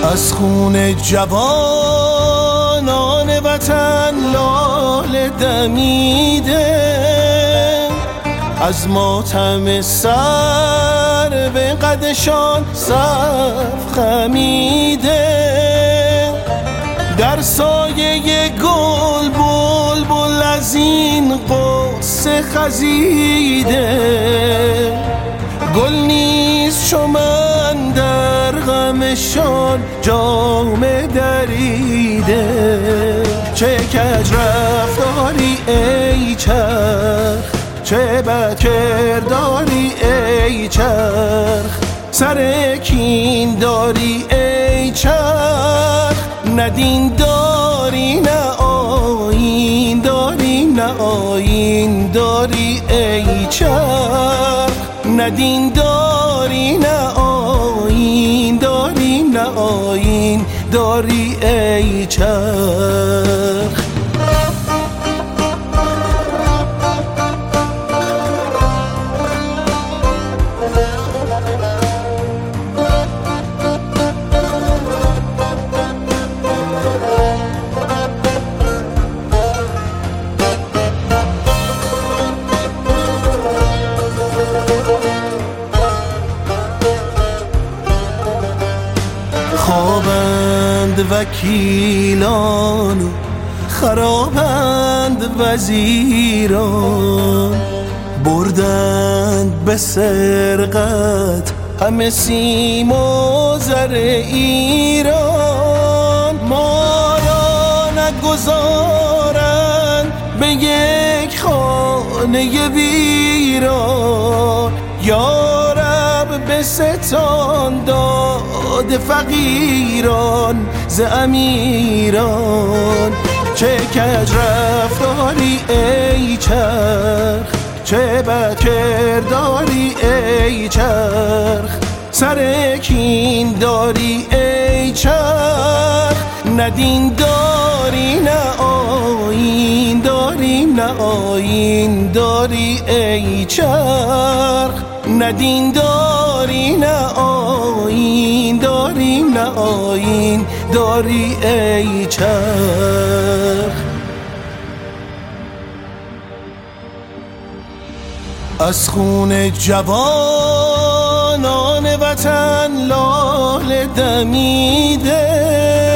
از خون جوانان وطن لاله دمیده، از ماتم سر به قدشان صف خمیده. در سایه گل بلبل از این قصه خزیده، گل نیست چو من در غمشان جامه دریده. چه کج رفتاری ای چرخ، چه بد کرداری ای چرخ، سر کین داری ای چرخ، نه دین داری نه آیین داری، نه آیین داری ای چرخ، نه دین داری نه آیین داری، نه آیین داری ای چرخ. خوابند وکیلان و خرابند وزیران، بردند به سرقت همه سیم و زر ایران. ما را نگذارند به یک خانه ویران، یا رب به ستان داد فقیران ز امیران. چه کج رفتاری ای چرخ، چه بد کرداری ای چرخ، سر کین داری ای چرخ، نه دین داری نه آیین داری، نه آیین داری ای چرخ، نه دین داری نه آیین داری، نه آیین داری ای چرخ. از خون جوانان وطن لاله دمیده،